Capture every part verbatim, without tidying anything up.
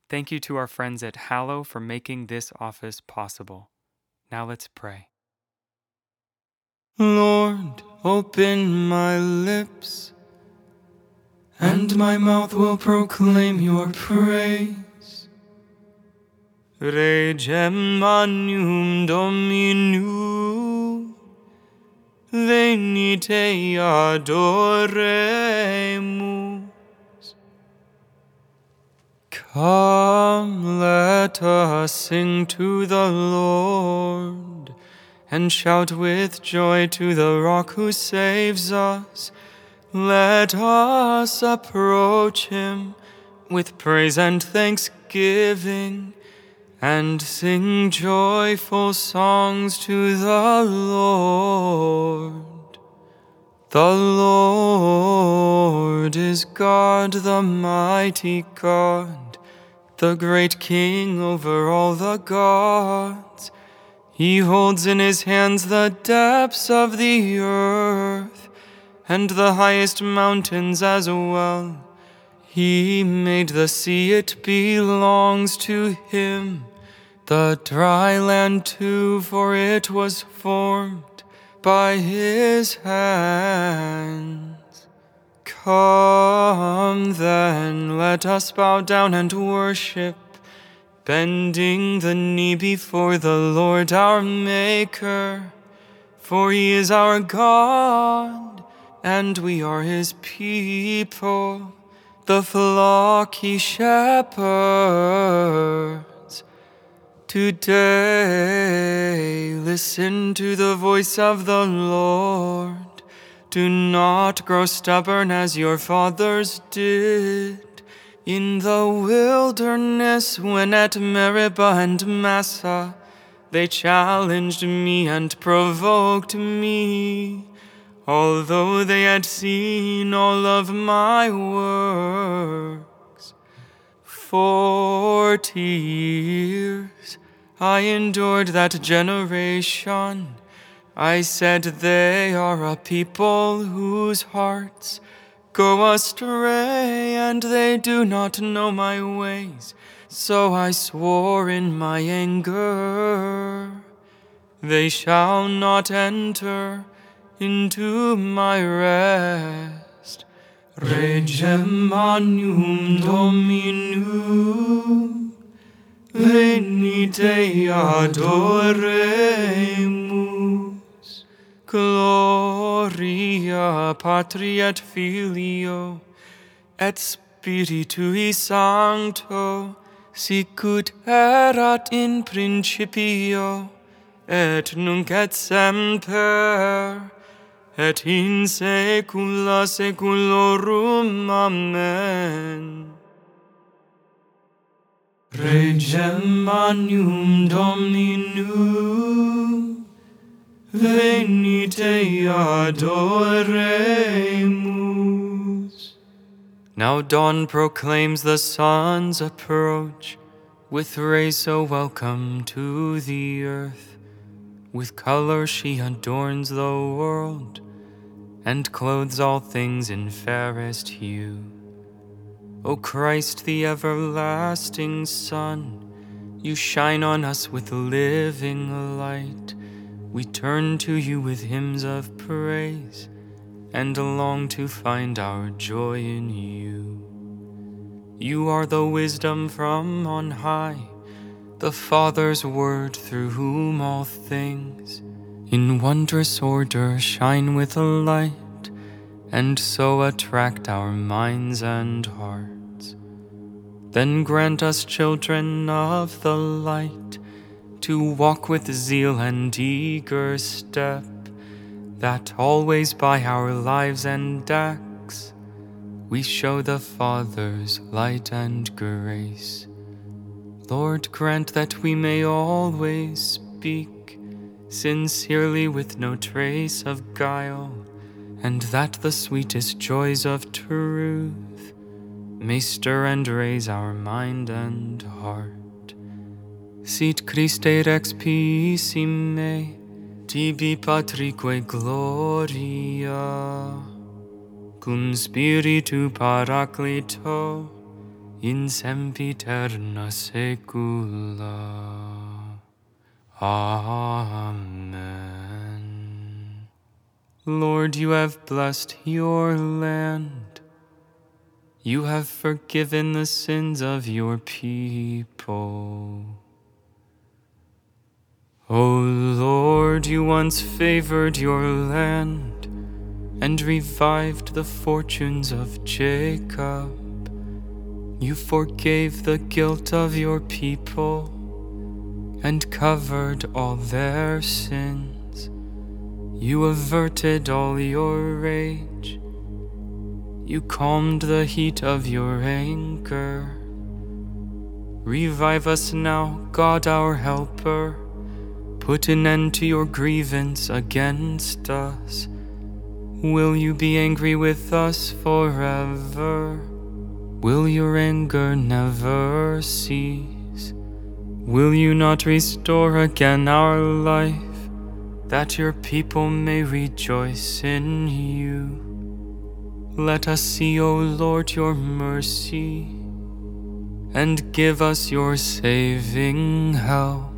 Thank you to our friends at Hallow for making this office possible. Now let's pray. Lord, open my lips, and my mouth will proclaim your praise. Regem magnum Domino, venite adoremus. Come, let us sing to the Lord, and shout with joy to the Rock who saves us. Let us approach him with praise and thanksgiving, and sing joyful songs to the Lord. The Lord is God, the mighty God, the great King over all the gods. He holds in his hands the depths of the earth, and the highest mountains as well. He made the sea, it belongs to him, the dry land too, for it was formed by his hands. Come then, let us bow down and worship, bending the knee before the Lord our Maker. For he is our God, and we are his people, the flock he shepherds. Today, listen to the voice of the Lord. Do not grow stubborn as your fathers did in the wilderness, when at Meribah and Massah they challenged me and provoked me, although they had seen all of my works. Forty years I endured that generation. I said, they are a people whose hearts go astray, and they do not know my ways. So I swore in my anger, they shall not enter into my rest. Regem magnum Domino, venite adoremus. Gloria Patri et Filio et Spiritui Sancto, sicut erat in principio, et nunc et semper, et in saecula saeculorum. Amen. Regem magnum Domino, venite adoremus. Now dawn proclaims the sun's approach, with rays so welcome to the earth. With color she adorns the world, and clothes all things in fairest hue. O Christ, the everlasting Son, you shine on us with living light. We turn to you with hymns of praise, and long to find our joy in you. You are the wisdom from on high, the Father's word through whom all things in wondrous order shine with a light, and so attract our minds and hearts. Then grant us, children of the light, to walk with zeal and eager step, that always by our lives and acts we show the Father's light and grace. Lord, grant that we may always speak sincerely with no trace of guile, and that the sweetest joys of truth may stir and raise our mind and heart. Sit Christe Rex Pissime, tibi Patrique gloria, cum Spiritu Paraclito, in sempiterna saecula. Amen. Lord, you have blessed your land. You have forgiven the sins of your people. O Lord, you once favored your land and revived the fortunes of Jacob. You forgave the guilt of your people and covered all their sins. You averted all your rage. You calmed the heat of your anger. Revive us now, God our helper. Put an end to your grievance against us. Will you be angry with us forever? Will your anger never cease? Will you not restore again our life, that your people may rejoice in you? Let us see, O Lord, your mercy, and give us your saving help.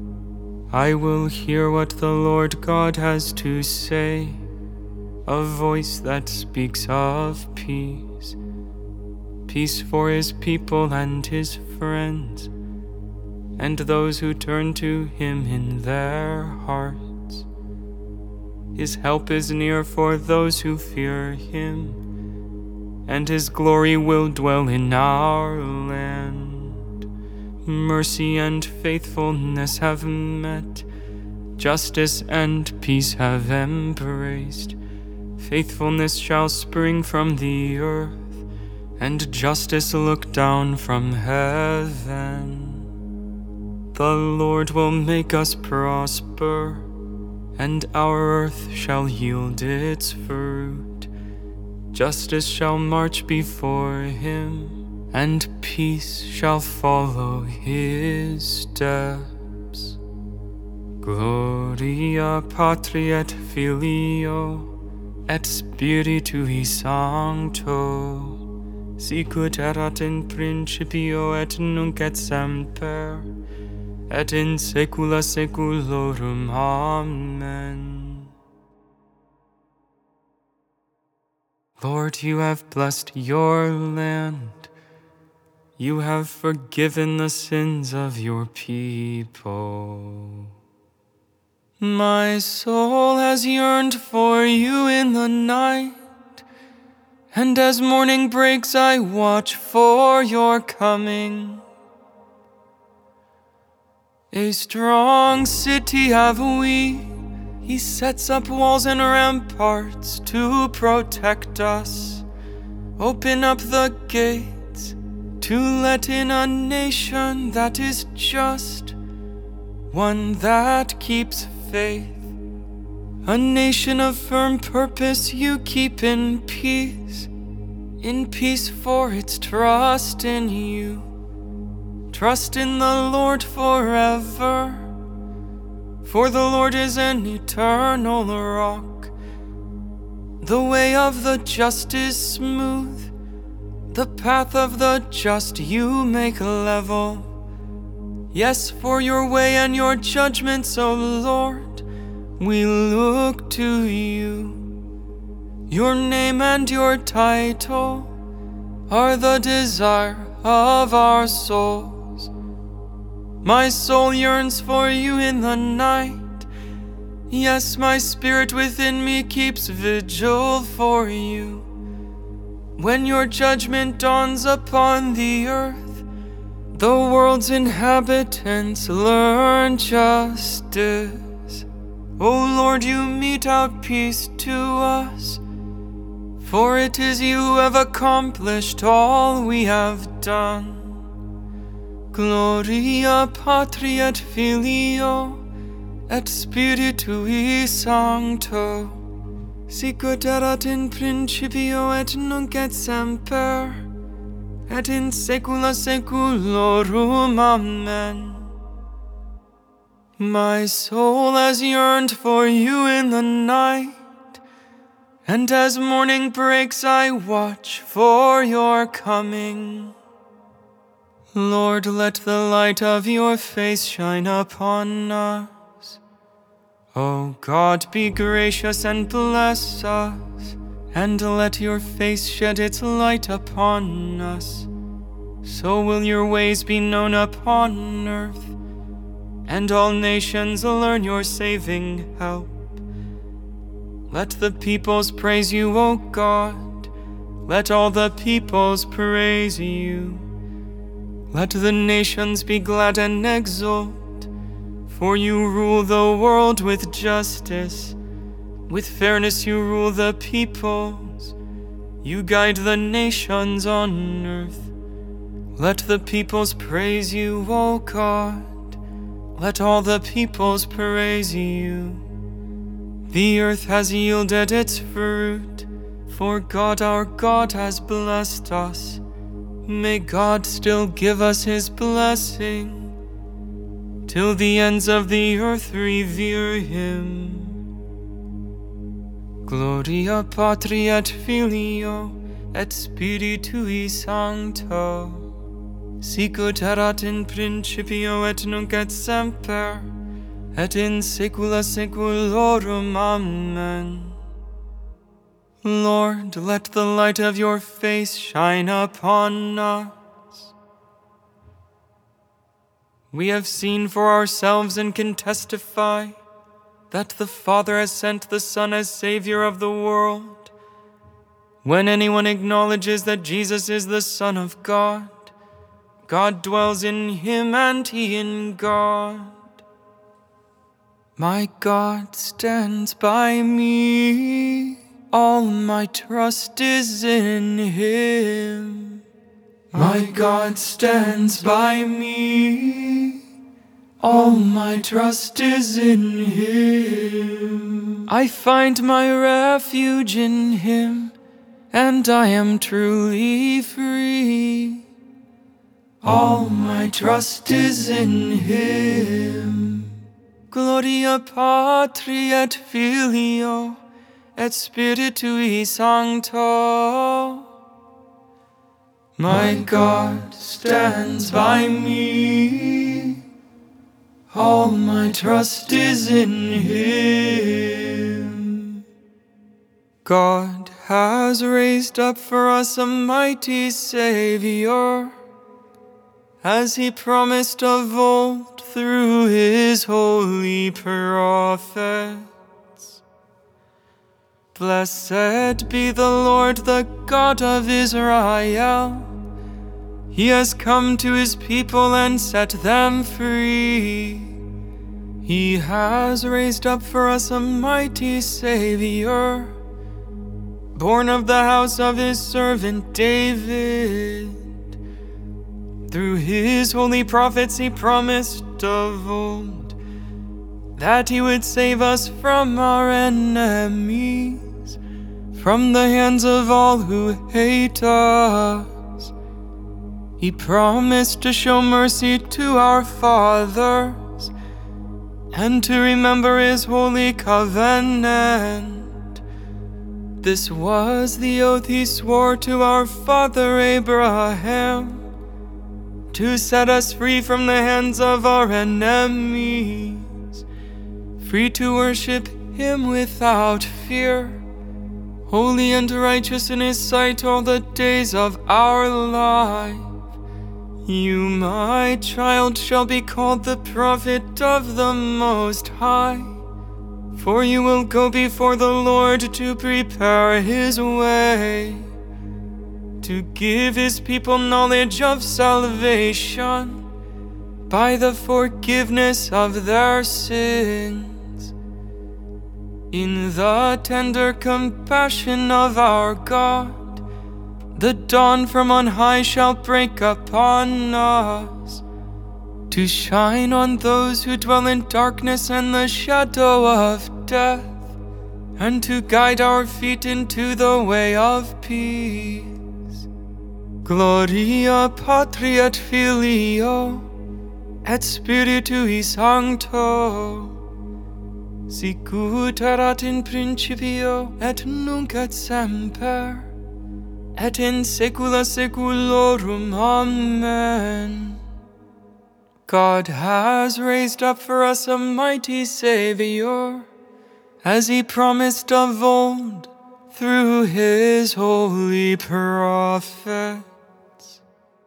I will hear what the Lord God has to say, a voice that speaks of peace, peace for his people and his friends, and those who turn to him in their hearts. His help is near for those who fear him, and his glory will dwell in our land. Mercy and faithfulness have met, justice and peace have embraced. Faithfulness shall spring from the earth, and justice look down from heaven. The Lord will make us prosper, and our earth shall yield its fruit. Justice shall march before him, and peace shall follow his steps. Gloria Patri et Filio et Spiritui Sancto, sicut erat in principio et nunc et semper, et in saecula saeculorum. Amen. Lord, you have blessed your land. You have forgiven the sins of your people. My soul has yearned for you in the night, and as morning breaks I watch for your coming. A strong city have we. He sets up walls and ramparts to protect us. Open up the gates to let in a nation that is just, one that keeps faith. A nation of firm purpose you keep in peace, in peace for its trust in you. Trust in the Lord forever, for the Lord is an eternal rock. The way of the just is smooth, the path of the just you make level. Yes, for your way and your judgments, O Lord, we look to you. Your name and your title are the desire of our souls. My soul yearns for you in the night. Yes, my spirit within me keeps vigil for you. When your judgment dawns upon the earth, the world's inhabitants learn justice. O Lord, you mete out peace to us, for it is you who have accomplished all we have done. Gloria Patri et Filio et Spiritui Sancto, sicut erat in principio et nunc et semper, et in saecula saeculorum. Amen. My soul has yearned for you in the night, and as morning breaks I watch for your coming. Lord, let the light of your face shine upon us. O God, be gracious and bless us, and let your face shed its light upon us. So will your ways be known upon earth, and all nations learn your saving help. Let the peoples praise you, O God. Let all the peoples praise you. Let the nations be glad and exult, for you rule the world with justice. With fairness you rule the peoples. You guide the nations on earth. Let the peoples praise you, O God. Let all the peoples praise you. The earth has yielded its fruit, for God our God has blessed us. May God still give us his blessing, till the ends of the earth revere him. Gloria Patri et Filio et Spiritui Sancto, sicut erat in principio et nunc et semper, et in saecula saeculorum. Amen. Lord, let the light of your face shine upon us. We have seen for ourselves and can testify that the Father has sent the Son as Savior of the world. When anyone acknowledges that Jesus is the Son of God, God dwells in him and he in God. My God stands by me. All my trust is in him. My God stands by me. All my trust is in him. I find my refuge in him, and I am truly free. All my trust is in him. Gloria Patri et Filio et Spiritui Sancto. My God stands by me. All my trust is in him. God has raised up for us a mighty Savior, as he promised of old through his holy prophets. Blessed be the Lord, the God of Israel. He has come to his people and set them free. He has raised up for us a mighty Savior, born of the house of his servant David. Through his holy prophets he promised of old that he would save us from our enemies, from the hands of all who hate us. He promised to show mercy to our fathers and to remember his holy covenant. This was the oath he swore to our father Abraham, to set us free from the hands of our enemies, free to worship him without fear, holy and righteous in his sight all the days of our life. You, my child, shall be called the prophet of the Most High, for you will go before the Lord to prepare his way, to give his people knowledge of salvation by the forgiveness of their sins. In the tender compassion of our God, the dawn from on high shall break upon us, to shine on those who dwell in darkness and the shadow of death, and to guide our feet into the way of peace. Gloria Patri et Filio et Spiritui Sancto, sicut erat in principio et nunc et semper, et in saecula saeculorum. Amen. God has raised up for us a mighty Savior, as he promised of old through his holy prophets.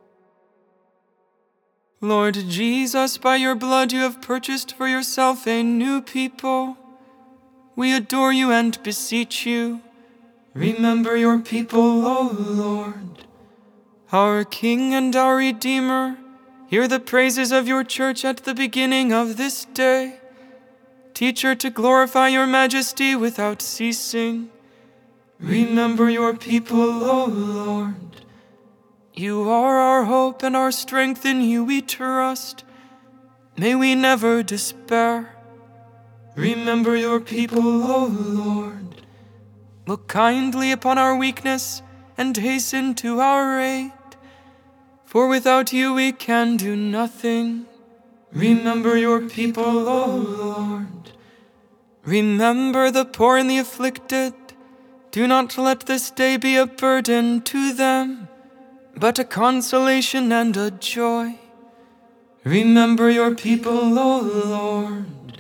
Lord Jesus, by your blood you have purchased for yourself a new people. We adore you and beseech you. Remember your people, O Lord. Our King and our Redeemer, hear the praises of your church at the beginning of this day. Teach her to glorify your majesty without ceasing. Remember your people, O Lord. You are our hope and our strength, in you we trust. May we never despair. Remember your people, O Lord. Look kindly upon our weakness and hasten to our aid. For without you we can do nothing. Remember your people, O Lord. Remember the poor and the afflicted. Do not let this day be a burden to them, but a consolation and a joy. Remember your people, O Lord.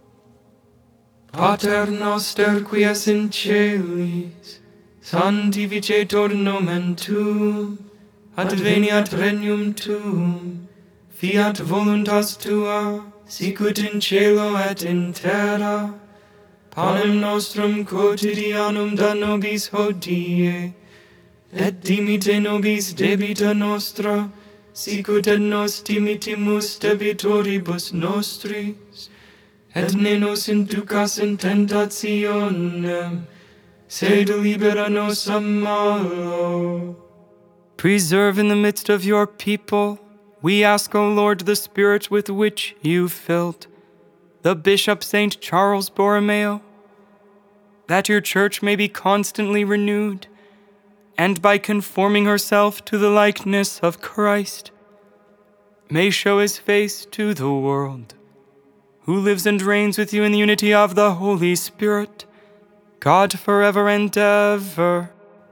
Pater noster qui es in celis, sanctificetur nomen tuum, adveniat regnum tuum, fiat voluntas tua, sicut in cielo et in terra. Panem nostrum quotidianum da nobis hodie, et dimite nobis debita nostra, sicut et nos dimitimus debitoribus nostris, et ne nos inducas in tentationem, sed libera nos a malo. Preserve in the midst of your people, we ask, O Lord, the spirit with which you filled the Bishop Saint Charles Borromeo, that your church may be constantly renewed, and by conforming herself to the likeness of Christ, may show his face to the world, who lives and reigns with you in the unity of the Holy Spirit, God forever and ever.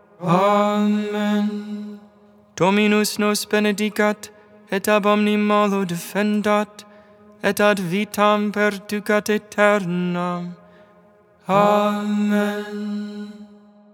Amen. Dominus nos benedicat, et ab omni malo defendat, et ad vitam perducat aeternam. Amen.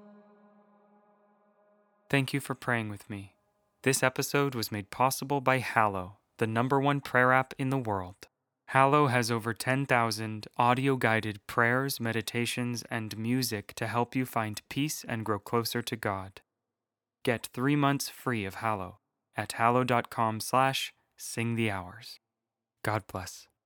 Thank you for praying with me. This episode was made possible by Hallow, the number one prayer app in the world. Hallow has over ten thousand audio-guided prayers, meditations, and music to help you find peace and grow closer to God. Get three months free of Hallow at hallow dot com slash sing the hours. God bless.